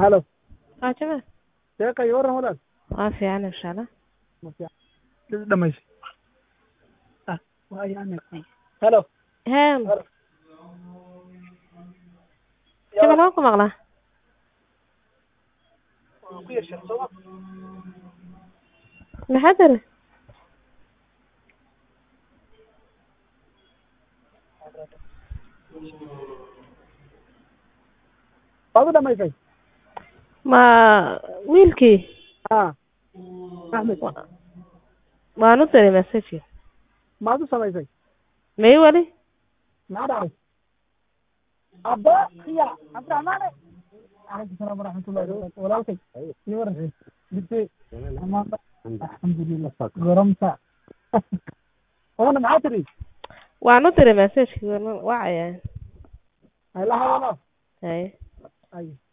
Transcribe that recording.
halo Jabal sheekay waran walaal waa fiican insha Allah sida dhamaysay waa yaani halo haa Jabal waan ku maqlaa ku yeeshay soo maxaa tiri baad u dhamaysay ma wiilkii Ahmed waan u diray message maad u samaysay may wali maxaa dhacay abba khiya abdurahmaan عليكم السلام ورحمة الله وبركاته ولكن يورن بدي الحمد لله غرمت وانا معاتري waan u diray message wacaya لا والله hay اي